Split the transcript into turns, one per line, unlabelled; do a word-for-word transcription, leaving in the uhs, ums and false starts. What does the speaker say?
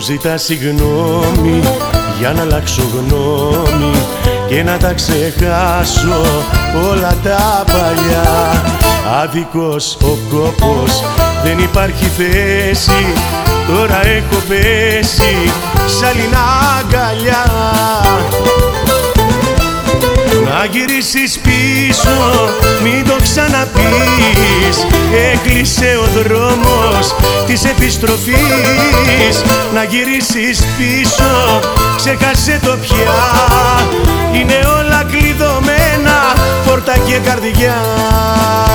ζητά συγγνώμη για να αλλάξω γνώμη και να τα ξεχάσω όλα τα παλιά. Άδικος ο κόπος, δεν υπάρχει θέση, τώρα έχω πέσει σ' άλλη αγκαλιά. Να γυρίσεις πίσω, μην το ξαναπείς, έκλεισε ο δρόμος της επιστροφής. Να γυρίσεις πίσω, ξέχασε το πια, είναι όλα κλειδωμένα, πόρτα και καρδιά.